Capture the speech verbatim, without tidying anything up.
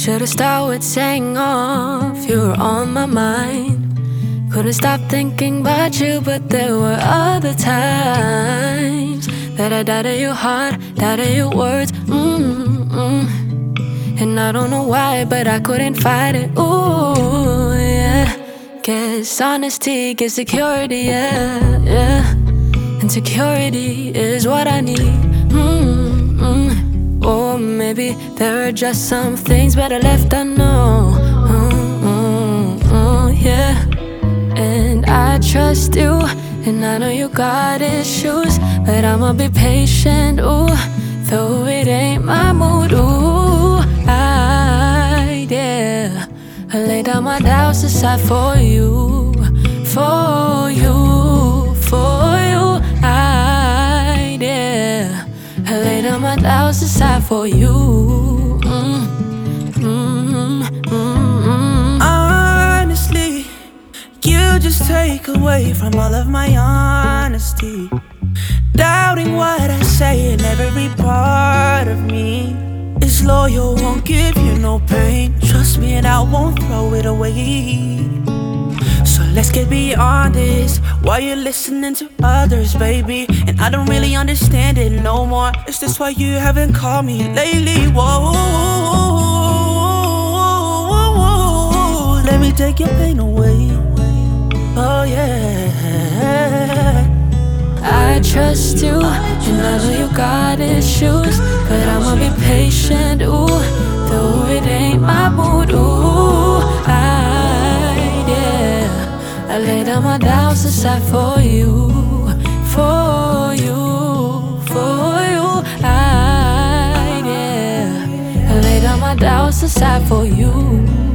Should've started with saying off, you were on my mind. Couldn't stop thinking about you, but there were other times that I doubted your heart, doubted your words, mm-mm. And I don't know why, but I couldn't fight it, ooh, yeah. Guess honesty gives security, yeah, yeah. And security is what I need, mm-mm. Or maybe there are just some things better left unknown, mm-mm, mm, yeah. And I trust you, and I know you got issues, but I'ma be patient, ooh. Though it ain't my mood, ooh, I, yeah. I lay down my doubts aside for you, for you, for you, I, yeah. I lay down my doubts aside for you, mm, mm, mm, mm. Honestly, you just take away from all of my honesty. Doubting what I say in every part of me. Is loyal, won't give you no pain. Trust me and I won't throw it away. So let's get beyond this. Why you listening to others, baby? And I don't really understand it no more. Is this why you haven't called me lately? Whoa, let me take your pain away. Oh yeah. I trust you, and I know you got issues, but I'ma be patient, ooh. Though it ain't my mood, ooh, I, yeah. I lay down my doubts aside for you, for you, for you, I, yeah. I lay down my doubts aside for you.